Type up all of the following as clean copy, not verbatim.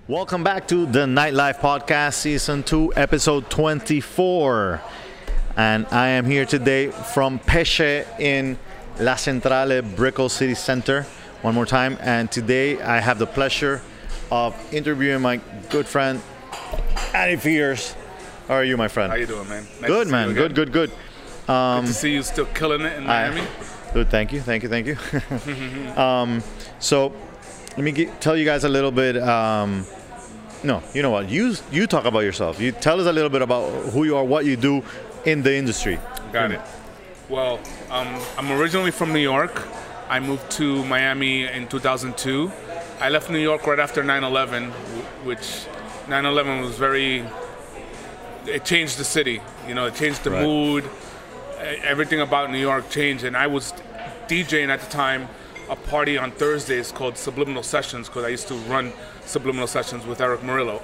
Welcome back to the Nightlife Podcast, Season 2, Episode 24. And I am here today from Peche in La Centrale, Brickell City Center. One more time. And today I have the pleasure of interviewing my good friend, Andy Fears. How are you, my friend? How you doing, man? Nice Good, man. Good. Good to see you still killing it in Miami. Good, thank you. So let me tell you guys a little bit. No, you know what? You talk about yourself. You tell us a little bit about who you are, what you do in the industry. Got it. Well, I'm originally from New York. I moved to Miami in 2002. I left New York right after 9/11, which 9/11 was it changed the city. You know, it changed the mood. Everything about New York changed, and I was DJing at the time a party on Thursdays called Subliminal Sessions, because I used to run Subliminal Sessions with Eric Murillo.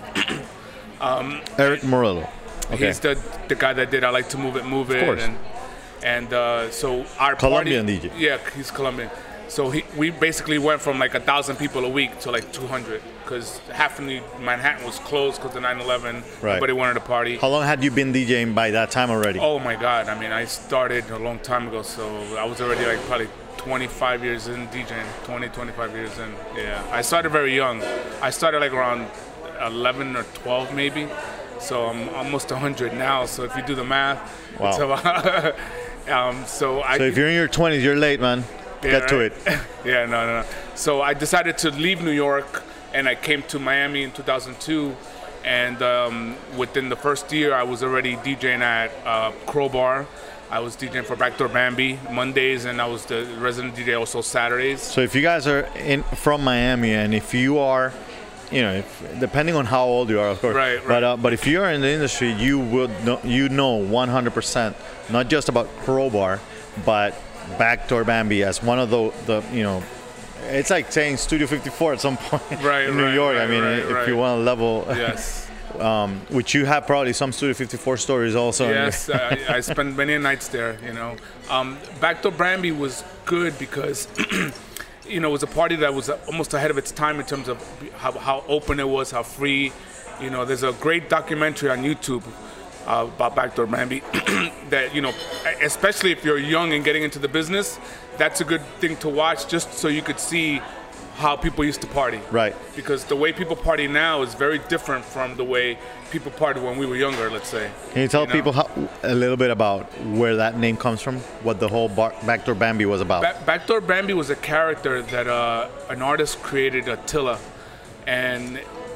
Eric Murillo. Okay. He's the guy that did I Like to Move It, Move It. Of course. And so our Colombian party, DJ. Yeah, he's Colombian. So we basically went from like 1,000 people a week to like 200, because half of Manhattan was closed because of 9/11. Right. Everybody wanted to party. How long had you been DJing by that time already? Oh my God! I mean, I started a long time ago, so I was already like probably 25 years in DJing, 25 years in. Yeah, I started very young. I started like around 11 or 12 maybe. So I'm almost 100 now. So if you do the math, Wow. it's about, so if you're in your 20s, you're late, man. Get to it. Yeah, no. So I decided to leave New York, and I came to Miami in 2002. And within the first year, I was already DJing at Crowbar. I was DJing for Backdoor Bambi Mondays, and I was the resident DJ also Saturdays. So if you guys are from Miami, and if you are, depending on how old you are, of course. Right. But if you are in the industry, you would know 100%, not just about Crowbar, but Backdoor Bambi as one of the it's like saying Studio 54 at some point in New York. If you want to level. Yes. Which you have probably some Studio 54 stories also. Yes, I spent many nights there, Backdoor Bambi was good because, it was a party that was almost ahead of its time in terms of how open it was, how free. There's a great documentary on YouTube about Backdoor Bambi that, especially if you're young and getting into the business, that's a good thing to watch just so you could see how people used to party. Right. Because the way people party now is very different from the way people partied when we were younger, let's say. Can you tell people a little bit about where that name comes from? What the whole Backdoor Bambi was about? Backdoor Bambi was a character that an artist created, Attila. And,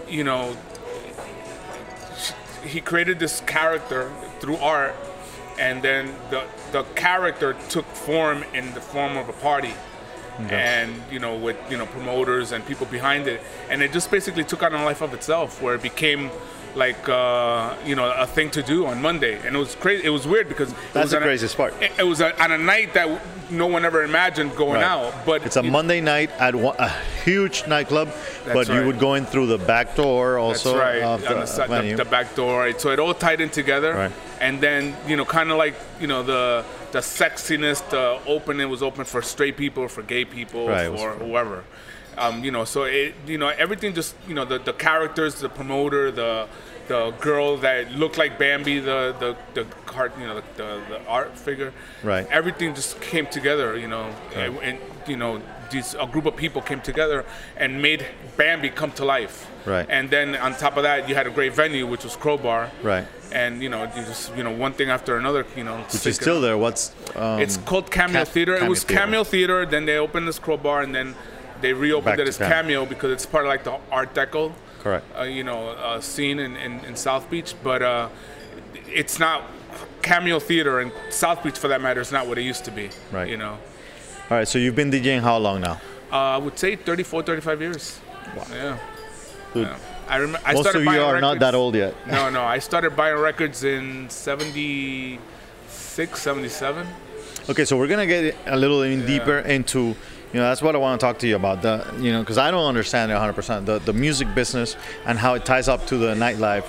he created this character through art, and then the character took form in the form of a party. Okay. And with promoters and people behind it, and it just basically took on a life of itself, where it became like a thing to do on Monday, and it was crazy. It was weird because that's the craziest part. It was on a night that no one ever imagined going out. But it's a Monday night at a huge nightclub, but you would go in through the back door also. That's right, of the back door. Right? So it all tied in together. Right. And then kind of like the sexiness, it was open for straight people, for gay people, for whoever. So it everything just the characters, the promoter, the girl that looked like Bambi, the art figure. Right. Everything just came together, and a group of people came together and made Bambi come to life. Right. And then on top of that, you had a great venue, which was Crowbar. Right. And you just one thing after another, which is still there. It's called Cameo Theater. It was Cameo Theater. Then they opened this Crowbar, and then they reopened it as Cameo because it's part of like the Art Deco. Correct. Scene in South Beach, but it's not Cameo Theater, and South Beach for that matter is not what it used to be. Right. All right. So you've been DJing how long now? I would say 35 years. Wow. Yeah. Good. Yeah. I remember. Most of you are not that old yet. No. I started buying records in 76, 77. Okay, so we're gonna get a little deeper into. That's what I want to talk to you about. Because I don't understand it 100%. The music business and how it ties up to the nightlife.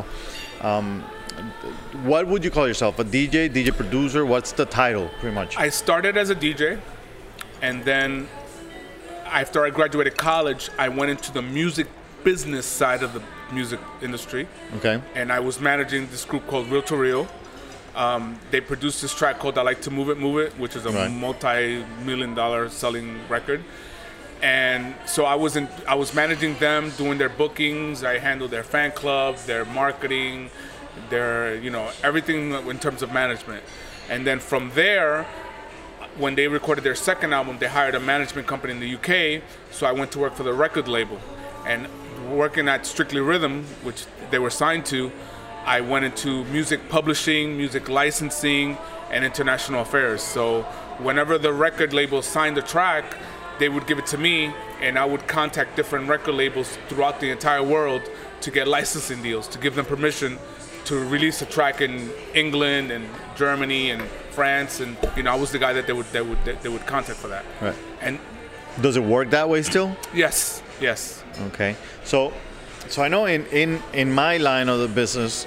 What would you call yourself? A DJ producer? What's the title, pretty much? I started as a DJ, and then after I graduated college, I went into the music business side of the music industry. Okay. And I was managing this group called Real to Real. They produced this track called I Like to Move It, which is a Right. multi-million-dollar selling record. And so I was managing them, doing their bookings. I handled their fan club, their marketing, their, everything in terms of management. And then from there, when they recorded their second album, they hired a management company in the UK. So I went to work for the record label. And working at Strictly Rhythm, which they were signed to, I went into music publishing, music licensing, and international affairs. So whenever the record label signed a track, they would give it to me, and I would contact different record labels throughout the entire world to get licensing deals, to give them permission to release a track in England and Germany and France, and I was the guy that they would contact for that. Right. And Does it work that way still? yes. Okay. So I know in my line of the business,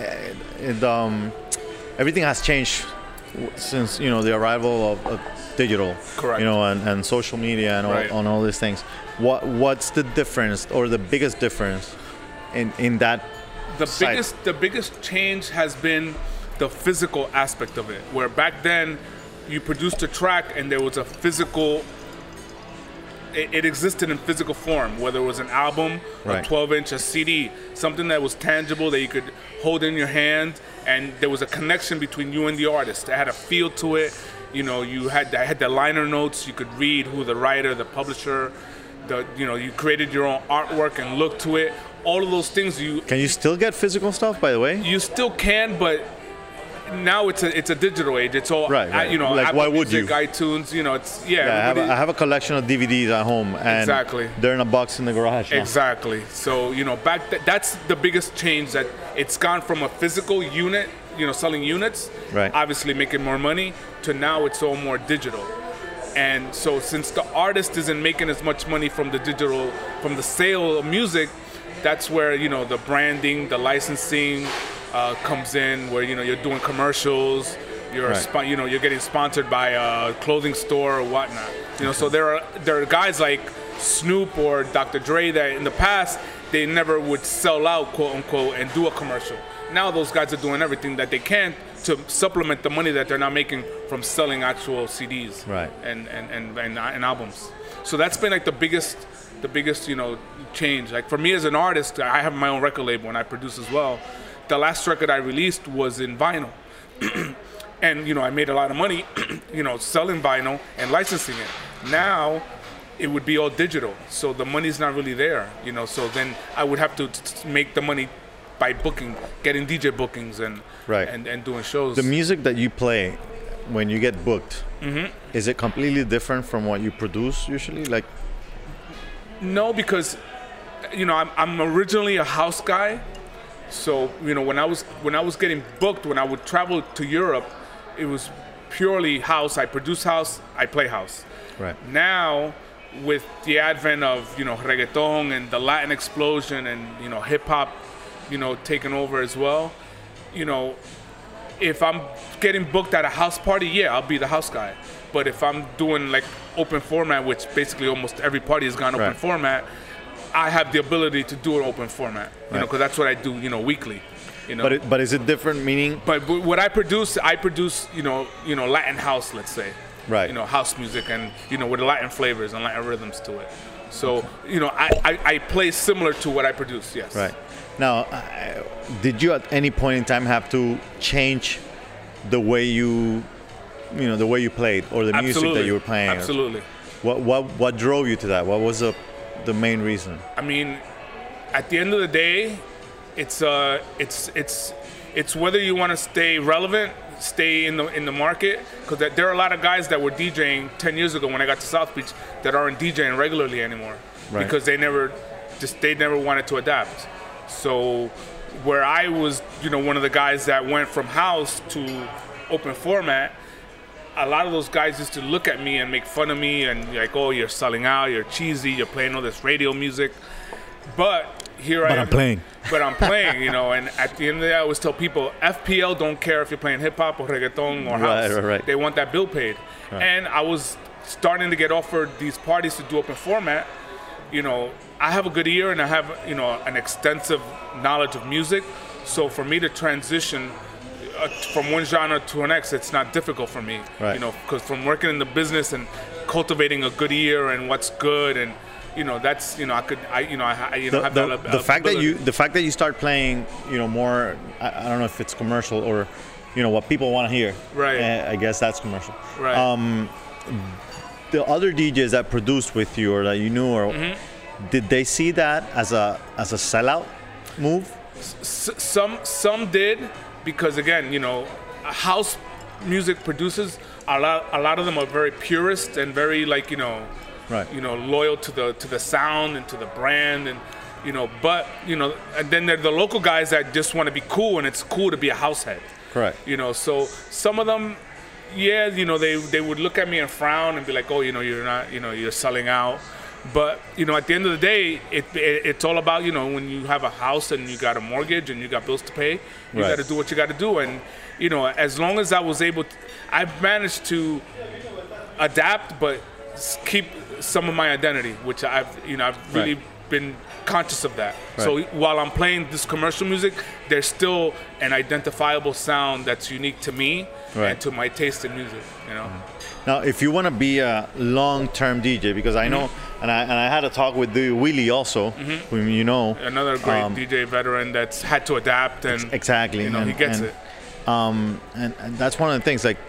everything has changed since the arrival of digital. Correct. And social media and Right. all these things. What's the difference or the biggest difference in that? The biggest change has been the physical aspect of it. Where back then, you produced a track and there was a physical. It existed in physical form, whether it was an album, Right. a 12-inch, a CD, something that was tangible that you could hold in your hand, and there was a connection between you and the artist. It had a feel to it. I had the liner notes. You could read who the writer, the publisher, you created your own artwork and look to it. All of those things Can you still get physical stuff, by the way? you still can, but now it's a digital age. It's all Right. Like, Apple why would Music, you? iTunes. I have a collection of DVDs at home, and Exactly. they're in a box in the garage now. Exactly. So that's the biggest change, that it's gone from a physical unit, selling units, Right. obviously making more money, to now it's all more digital. And so since the artist isn't making as much money from the sale of music, that's where the branding, the licensing comes in, where you're doing commercials, Right. you're getting sponsored by a clothing store or whatnot. So there are guys like Snoop or Dr. Dre that in the past they never would sell out, quote unquote, and do a commercial. Now those guys are doing everything that they can to supplement the money that they're not making from selling actual CDs, Right. and albums. So that's been like the biggest change. Like for me as an artist, I have my own record label and I produce as well. The last record I released was in vinyl. And I made a lot of money selling vinyl and licensing it. Now it would be all digital, so the money's not really there. So then I would have to make the money by getting DJ bookings and Right. and doing shows. The music that you play when you get booked, is it completely different from what you produce usually? Like, No, because I'm originally a house guy. So when I was getting booked, when I would travel to Europe, it was purely house. I produce house, I play house. right. Now, with the advent of reggaeton and the Latin explosion and hip hop, taking over as well, if I'm getting booked at a house party, yeah, I'll be the house guy. But if I'm doing like open format, which basically almost every party has gone open Right. format, I have the ability to do an open format, Right. because that's what I do, weekly. But is it different? Meaning, But what I produce, Latin house, let's say. Right. House music and, with Latin flavors and Latin rhythms to it. So, I play similar to what I produce, yes. right. Now, did you at any point in time have to change the way you played or the music that you were playing? Absolutely. What drove you to that? What was the main reason? I mean, at the end of the day, it's whether you want to stay relevant, stay in the market, because there are a lot of guys that were DJing 10 years ago when I got to South Beach that aren't DJing regularly anymore, Right. because they never wanted to adapt. So where I was, one of the guys that went from house to open format, a lot of those guys used to look at me and make fun of me and like, oh, you're selling out, you're cheesy, you're playing all this radio music. But here I am. I'm playing. But I'm playing, and at the end of the day, I always tell people, FPL don't care if you're playing hip-hop or reggaeton or house. Right. They want that bill paid. Right. And I was starting to get offered these parties to do open format, I have a good ear and I have, an extensive knowledge of music. So for me to transition from one genre to an next, it's not difficult for me. Right. Because from working in the business and cultivating a good ear and what's good, and that's I have that the fact that you start playing more, I don't know if it's commercial or what people want to hear. Right. I guess that's commercial. Right. The other DJs that produced with you or that you knew, or did they see that as a sellout move? Some did, because again, house music producers, a lot of them are very purist and very Right. Loyal to the sound and to the brand, and but and then there are the local guys that just want to be cool, and it's cool to be a house head. Correct. So some of them, yeah, they would look at me and frown and be like, oh, you're not, you're selling out. But at the end of the day, it's all about when you have a house and you got a mortgage and you got bills to pay, you got to do what you got to do. And as long as I was able to, I've managed to adapt, but keep some of my identity, which I've really been conscious of that. Right. So while I'm playing this commercial music, there's still an identifiable sound that's unique to me and to my taste in music. Now, if you want to be a long-term DJ, because I know, and I had a talk with Willie also, whom you know, another great DJ veteran that's had to adapt, and exactly, he gets it. And that's one of the things. Like,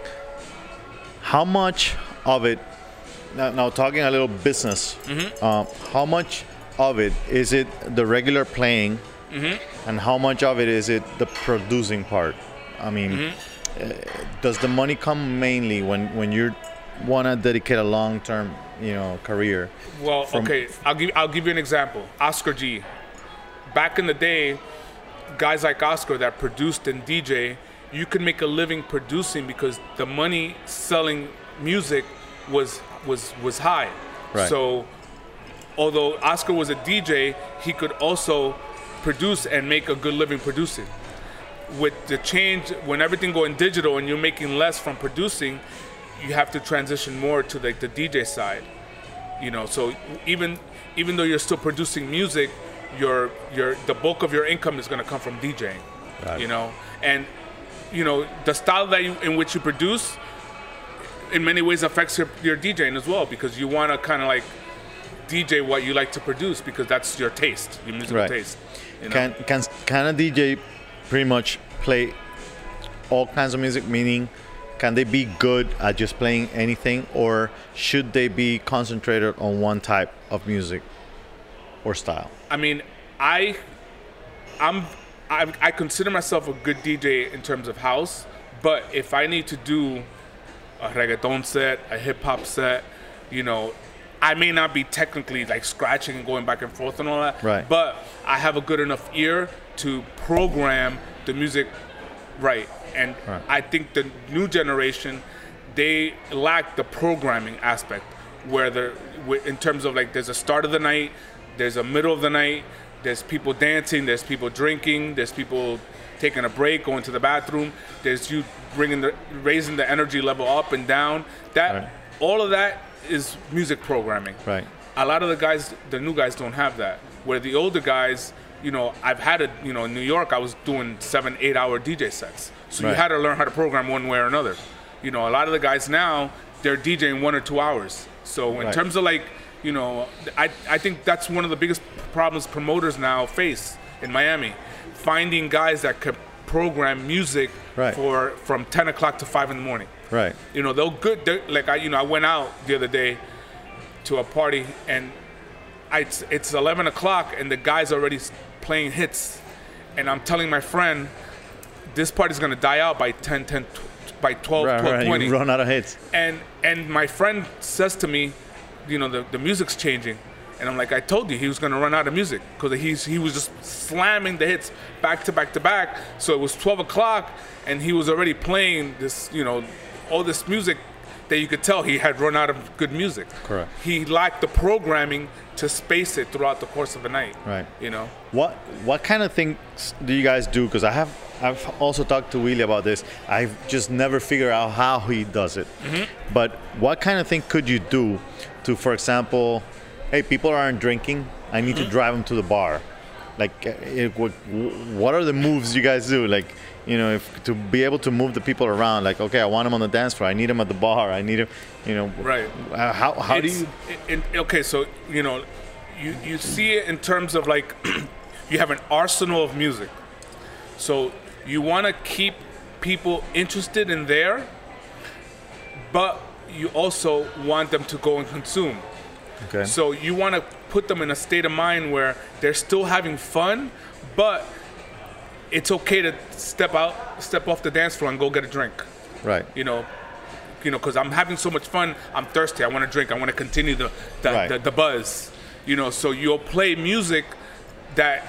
how much of it? Now talking a little business, how much of it is it the regular playing, and how much of it is it the producing part? I mean, does the money come mainly when you want to dedicate a long-term, career? Well, okay, I'll give you an example. Oscar G. Back in the day, guys like Oscar that produced and DJ, you could make a living producing because the money selling music was high. Right. So although Oscar was a DJ, he could also produce and make a good living producing. With the change, when everything going digital and you're making less from producing, you have to transition more to the DJ side. So even though you're still producing music, the bulk of your income is going to come from DJing. Right. And the style in which you produce in many ways affects your DJing as well, because you want to kind of like DJ what you like to produce, because that's your taste, your musical taste. Can a DJ pretty much play all kinds of music? Meaning, can they be good at just playing anything, or should they be concentrated on one type of music or style? I mean, I consider myself a good DJ in terms of house, but if I need to do a reggaeton set, a hip hop set, I may not be technically like scratching and going back and forth and all that, right. But I have a good enough ear to program the music right. And right. I think the new generation, they lack the programming aspect, where in terms of like there's a start of the night, there's a middle of the night, there's people dancing, there's people drinking, there's people taking a break, going to the bathroom, there's you raising the energy level up and down. Right. All of that is music programming. Right. A lot of the new guys don't have that. Where the older guys, I've had it, in New York, I was doing 7-8 hour DJ sets. So right. You had to learn how to program one way or another. A lot of the guys now, they're DJing 1 or 2 hours. So in right. terms of like, I think that's one of the biggest problems promoters now face in Miami. Finding guys that could program music right. from 10 o'clock to 5 in the morning. Right. I went out the other day to a party, and it's 11 o'clock and the guy's already playing hits, and I'm telling my friend this party's gonna die out by 12, right, 12:20. You run out of hits. And my friend says to me, the music's changing, and I'm like, I told you he was gonna run out of music, because he was just slamming the hits back to back to back. So it was 12 o'clock and he was already playing this, all this music that you could tell he had run out of good music. Correct. He lacked the programming to space it throughout the course of the night. Right. What kind of things do you guys do? Because I've also talked to Willie about this. I've just never figured out how he does it. But what kind of thing could you do to, for example, hey, people aren't drinking, I need to drive them to the bar. Like, what are the moves you guys do? Like, if to be able to move the people around, like, okay, I want them on the dance floor, I need them at the bar, I need them, Right. How do you? Okay, so you see it in terms of like you have an arsenal of music, so you want to keep people interested in there, but you also want them to go and consume. Okay. So you want to put them in a state of mind where they're still having fun, but it's okay to step off the dance floor and go get a drink. Right. Because I'm having so much fun, I'm thirsty, I want to drink, I want to continue the buzz. So you'll play music that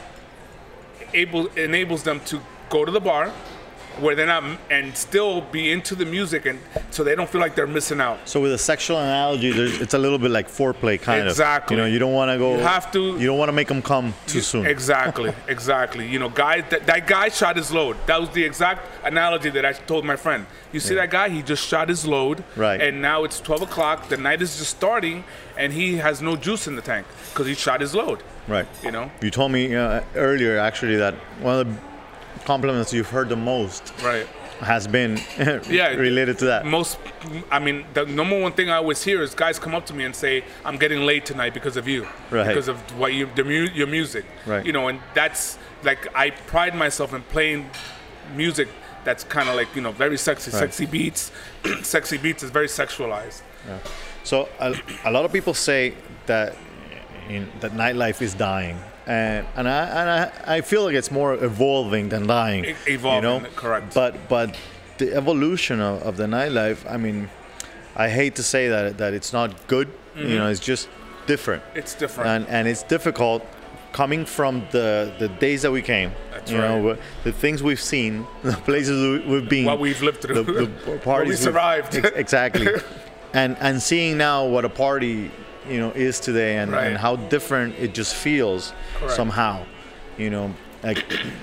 enables them to go to the bar where they're not, and still be into the music, and so they don't feel like they're missing out. So with a sexual analogy, it's a little bit like foreplay, kind of. Exactly. You don't want to go. You have to. You don't want to make them come too soon. Exactly. Guys, that guy shot his load. That was the exact analogy that I told my friend. You see that guy? He just shot his load. Right. And now it's 12 o'clock. The night is just starting, and he has no juice in the tank because he shot his load. Right. You told me earlier, actually, that one of the compliments you've heard the most has been related to that. The number one thing I always hear is guys come up to me and say, I'm getting laid tonight because of you, because of what your music, and that's like, I pride myself in playing music that's kind of like, very sexy beats. Sexy beats is very sexualized. Yeah. So a lot of people say that that nightlife is dying. And I feel like it's more evolving than dying. Evolving, correct. But the evolution of the nightlife, I mean, I hate to say that it's not good. It's just different. It's different. And it's difficult coming from the days that we came. That's right. The things we've seen, the places we've been. What we've lived through. The parties we survived. Exactly. and seeing now what a party is today, and how different it just feels somehow. Like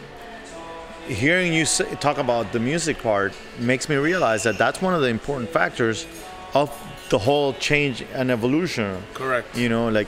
hearing you talk about the music part makes me realize that that's one of the important factors of the whole change and evolution. Correct.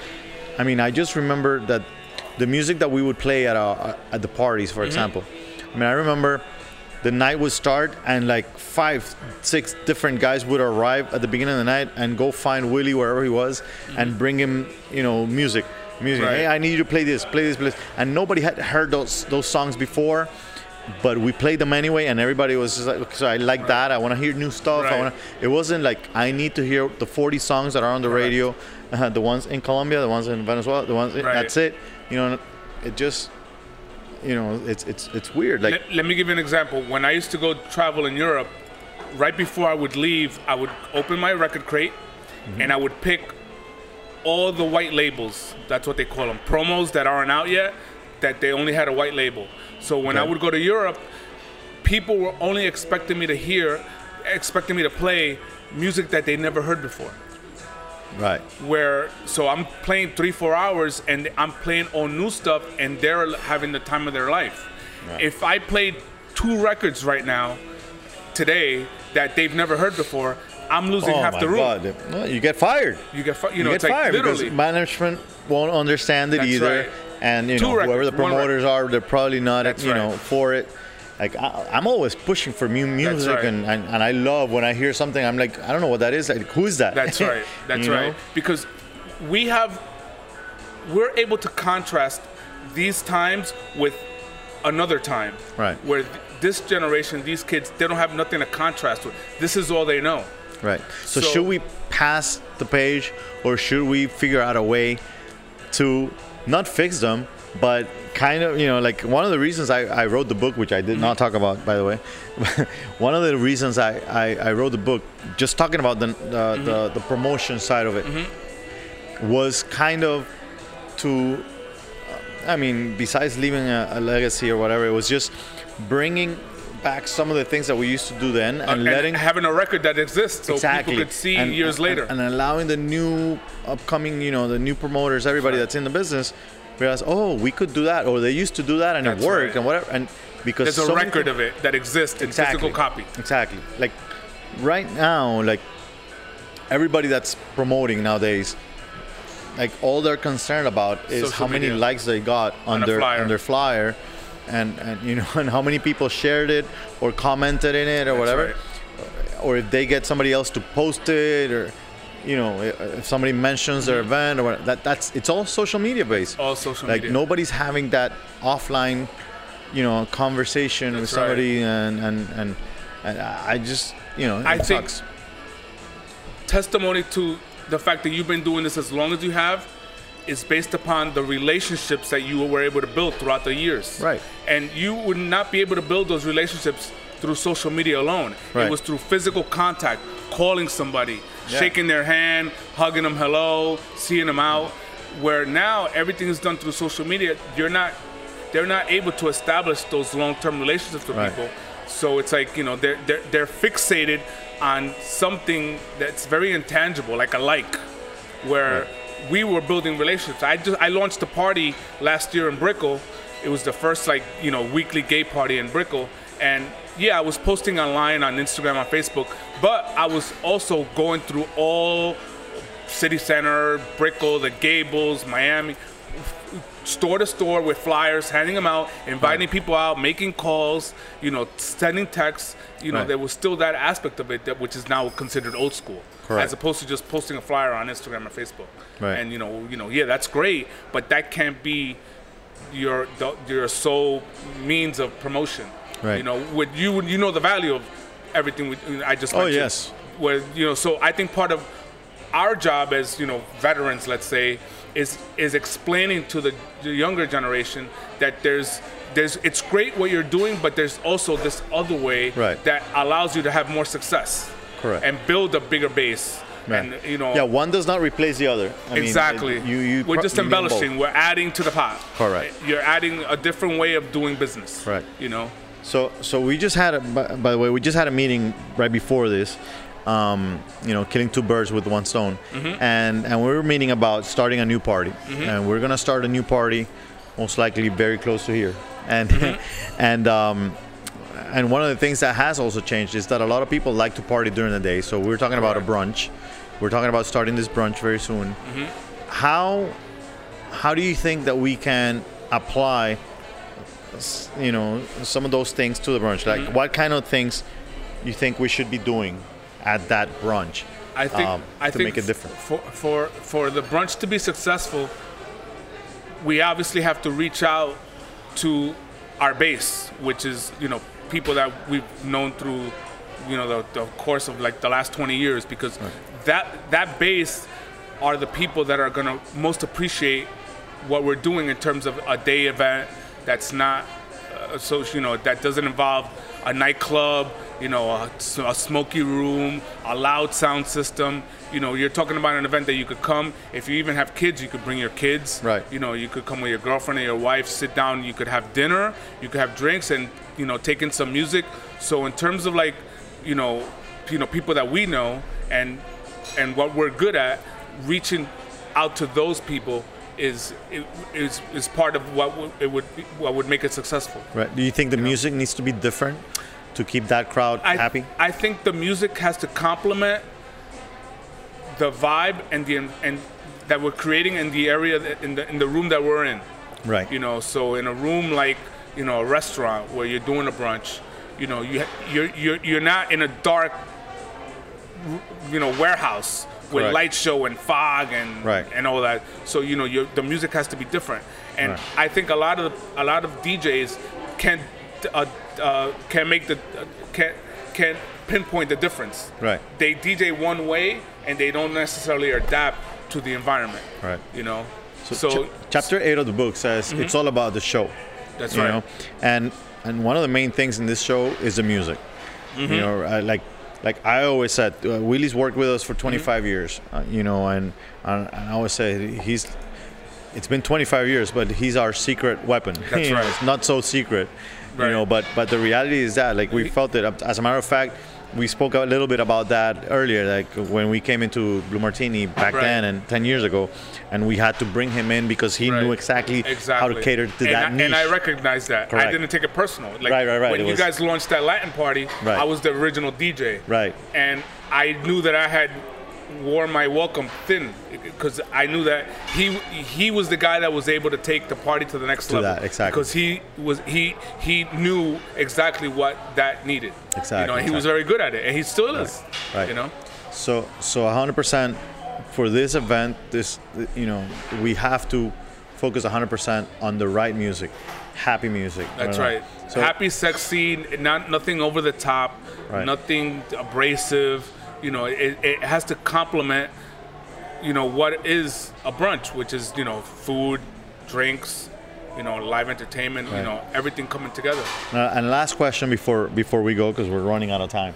I just remember that the music that we would play at the parties, for example. I remember the night would start and like 5-6 different guys would arrive at the beginning of the night and go find Willie wherever he was and bring him, music. Right. Hey, I need you to play this. And nobody had heard those songs before, but we played them anyway, and everybody was just like, so I like that. I want to hear new stuff. Right. It wasn't like I need to hear the 40 songs that are on the radio, the ones in Colombia, the ones in Venezuela, the ones that's it. It just. It's weird. Like, let me give you an example. When I used to go travel in Europe, right before I would leave, I would open my record crate and I would pick all the white labels. That's what they call them. Promos that aren't out yet, that they only had a white label. So when I would go to Europe, people were only expecting me to play music that they never heard before. Right. So I'm playing 3-4 hours and I'm playing all new stuff, and they're having the time of their life. Right. If I played 2 records right now, today, that they've never heard before, I'm losing half the room. God. No, you get fired. You get fired. It's like fired literally. Because management won't understand it either. Right. And whoever the promoters are, they're probably not for it. Like I'm always pushing for new music, and I love when I hear something. I'm like, I don't know what that is. Like, who is that? That's right. That's right. Because we're able to contrast these times with another time. Right. Where this generation, these kids, they don't have nothing to contrast with. This is all they know. Right. So should we pass the page, or should we figure out a way to not fix them, but kind of, like one of the reasons I wrote the book, which I did not talk about, by the way, one of the reasons I wrote the book, just talking about the promotion side of it, was kind of to, besides leaving a legacy or whatever, it was just bringing back some of the things that we used to do then, and having a record that exists so people could see years later, and allowing the new upcoming, the new promoters, everybody that's in the business, realize, we could do that, or they used to do that, and it worked, and whatever. And because there's a record of it that exists in physical copy. Exactly. Like right now, like everybody that's promoting nowadays, like all they're concerned about is Social how many media. likes they got on their flyer, and you know, and how many people shared it or commented in it or That's whatever, right. or if they get somebody else to post it, or you know, if somebody mentions their event or whatever, that's it's all social media based. All social like media. nobody's having that offline, you know, conversation with That's somebody, and I just, you know, I it think sucks. testimony to the fact that you've been doing this as long as you have is based upon the relationships that you were able to build throughout the years. Right. And you would not be able to build those relationships through social media alone. Right. It was through physical contact, calling somebody, Yeah. shaking their hand, hugging them hello, seeing them out. Where now everything is done through social media, they're not able to establish those long-term relationships with Right. people. So it's like, you know, they're fixated on something that's very intangible, like a like, where we were building relationships. I launched a party last year in Brickell. It was the first, like, you know, weekly gay party in Brickell. And yeah, I was posting online on Instagram, on Facebook, but I was also going through all City Center, Brickell, the Gables, Miami, store to store with flyers, handing them out, inviting people out, making calls, you know, sending texts. You know, Right. there was still that aspect of it, which is now considered old school, Correct. as opposed to just posting a flyer on Instagram or Facebook. Right. And you know, yeah, that's great, but that can't be your sole means of promotion. Right. You know, you know the value of everything I just mentioned. Oh, yes. Where, you know, so I think part of our job as, you know, veterans, let's say, is explaining to the younger generation that there's it's great what you're doing, but there's also this other way Right. that allows you to have more success. Correct. And build a bigger base. Right. And, you know, Yeah, one does not replace the other. I mean, exactly. We're just you need both. embellishing. We're adding to the pot. Correct. You're adding a different way of doing business. Right. You know. So we just had by the way, we just had a meeting right before this. You know, killing two birds with one stone, Mm-hmm. and we were meeting about starting a new party, and we're gonna start a new party, most likely very close to here, and Mm-hmm. and one of the things that has also changed is that a lot of people like to party during the day. So we're talking about a brunch. We're talking about starting this brunch very soon. How do you think that we can apply, you know, some of those things to the brunch? Like, what kind of things you think we should be doing at that brunch? I think to make it different. For the brunch to be successful, we obviously have to reach out to our base, which is, you know, people that we've known through, you know, the course of like the last 20 years, because that base are the people that are gonna most appreciate what we're doing in terms of a day event that's not so, you know, that doesn't involve a nightclub, you know, a smoky room, a loud sound system. You know, you're talking about an event that you could come. If you even have kids, you could bring your kids. Right. You know, you could come with your girlfriend or your wife, sit down. You could have dinner. You could have drinks, and, you know, take in some music. So in terms of, like, you know, people that we know and what we're good at, reaching out to those people is part of what would make it successful. Right. Do you think the music needs to be different to keep that crowd happy? I think the music has to complement the vibe and that we're creating in the area in the room that we're in. Right. You know, so in a room like, you know, a restaurant where you're doing a brunch, you know, you're not in a dark, you know, warehouse with Correct. light show and fog and Right. and all that. So, you know, the music has to be different. And Right. I think a lot of DJs can pinpoint the difference. Right. They DJ one way and they don't necessarily adapt to the environment. Right. You know. So chapter 8 of the book says it's all about the show. That's you right. know? And one of the main things in this show is the music. You know, like I always said, Willie's worked with us for 25 years. You know, and I always say it's been 25 years, but he's our secret weapon. That's You know, right. it's not so secret. Right. You know, but the reality is that, like, we felt it. As a matter of fact, we spoke a little bit about that earlier, like when we came into Blue Martini back Right. then and 10 years ago, and we had to bring him in because he Right. knew exactly how to cater to that niche. And I recognize that. Correct. I didn't take it personal. Like, Right. When you guys launched that Latin party, Right. I was the original DJ. Right. And I knew that I had wore my welcome thin because I knew that he was the guy that was able to take the party to the next level. That, exactly. Because he knew exactly what that needed. Exactly. You know, he was very good at it, and he still is. Right. You know. So 100% for this event, we have to focus 100% on the right music, happy music. That's right. So, happy, sexy, nothing over the top, nothing abrasive. You know, it has to complement, what is a brunch, which is, food, drinks, live entertainment, everything coming together. And last question before we go, because we're running out of time.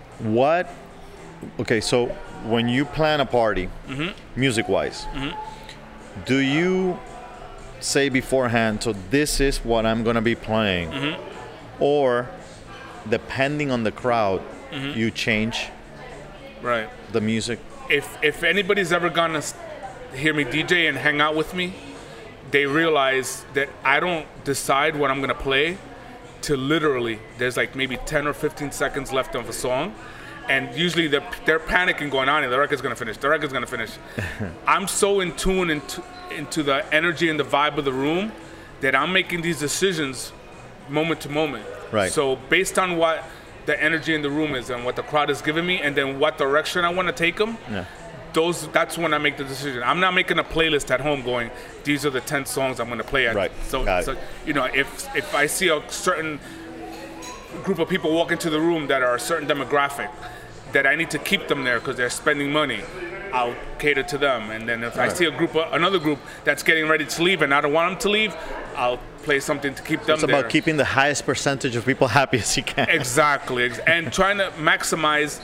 Okay, so when you plan a party, music-wise, do you say beforehand, so this is what I'm going to be playing? Or, depending on the crowd, you change the music? If anybody's ever gonna hear me DJ and hang out with me, they realize that I don't decide what I'm gonna play till literally there's like maybe 10 or 15 seconds left of a song, and usually they're panicking going on, and the record's gonna finish. I'm so in tune into the energy and the vibe of the room that I'm making these decisions moment to moment. Right. So based on what the energy in the room is and what the crowd is giving me, and then what direction I want to take them, that's when I make the decision. I'm not making a playlist at home going, these are the 10 songs I'm going to play at. Right. So if I see a certain group of people walk into the room that are a certain demographic, that I need to keep them there because they're spending money, I'll cater to them. And then if I see another group that's getting ready to leave and I don't want them to leave, I'll play something to keep them there. It's about keeping the highest percentage of people happy as you can. Exactly. And trying to maximize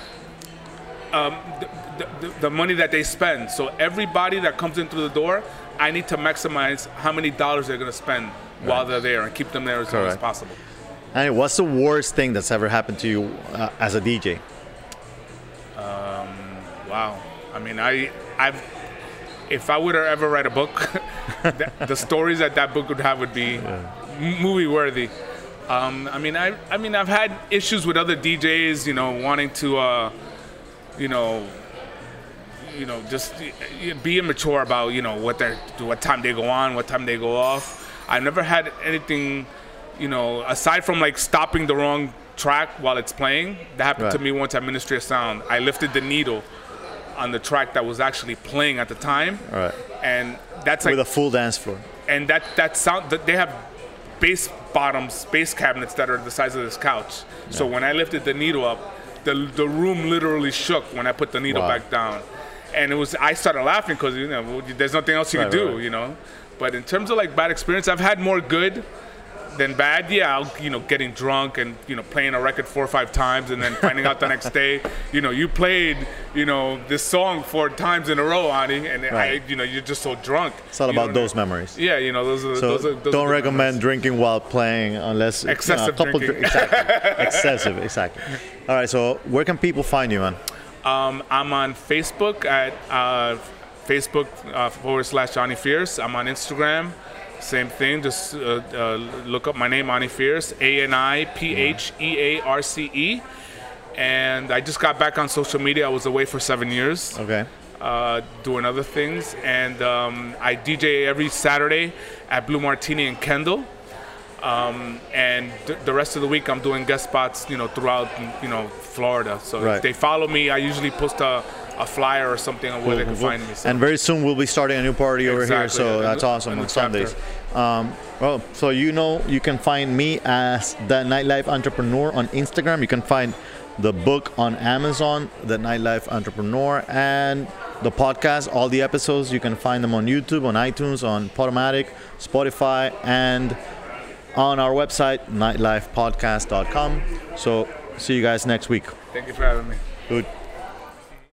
the money that they spend. So everybody that comes in through the door, I need to maximize how many dollars they're going to spend while they're there and keep them there as long as possible. And what's the worst thing that's ever happened to you as a DJ? Wow. I mean, if I were to ever write a book, the stories that book would have would be movie worthy. I've had issues with other DJs, wanting to, just be immature about, what time they go on, what time they go off. I never had anything, aside from like stopping the wrong track while it's playing. That happened to me once at Ministry of Sound. I lifted the needle on the track that was actually playing at the time. And that's like with a full dance floor. And that sound, they have bass cabinets that are the size of this couch. So when I lifted the needle up, the room literally shook when I put the needle back down. And I started laughing because there's nothing else you can do, But in terms of like bad experience, I've had more good than bad. Yeah, getting drunk and playing a record 4 or 5 times and then finding out the next day, you played this song 4 times in a row, Ani, and you're just so drunk. It's all about those memories. Yeah, those are don't recommend memories. Drinking while playing unless excessive drinking. Excessive, exactly. All right, so where can people find you, man? I'm on Facebook at Facebook /Ani Fierce. I'm on Instagram. Same thing, just look up my name, Ani Fierce, ANIPHEARCE. And I just got back on social media. I was away for 7 years. Doing other things. And I DJ every Saturday at Blue Martini in Kendall. And the rest of the week I'm doing guest spots, throughout, Florida. So if they follow me, I usually post a flyer or something on where they can find me. So. And very soon we'll be starting a new party over here, so that's awesome on Sundays. So you can find me as The Nightlife Entrepreneur on Instagram. You can find the book on Amazon, The Nightlife Entrepreneur, and the podcast, all the episodes. You can find them on YouTube, on iTunes, on Podomatic, Spotify, and on our website, nightlifepodcast.com. So see you guys next week. Thank you for having me. Good.